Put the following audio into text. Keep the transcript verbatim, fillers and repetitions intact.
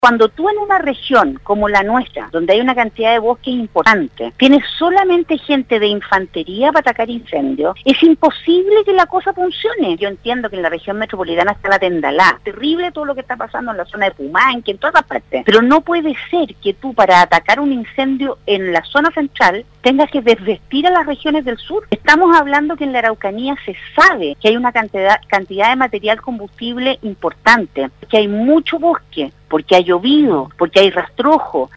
Cuando tú en una región como la nuestra, donde hay una cantidad de bosques importante, tienes solamente gente de infantería para atacar incendios, es imposible que la cosa funcione. Yo entiendo que en la región metropolitana está la Tendalá, terrible todo lo que está pasando en la zona de Pumanque, en todas partes, pero no puede ser que tú para atacar un incendio en la zona central tengas que desvestir a las regiones del sur. Estamos hablando que en la Araucanía se sabe que hay una cantidad, cantidad de material combustible importante, que hay mucho bosque, porque ha llovido, porque hay rastrojo,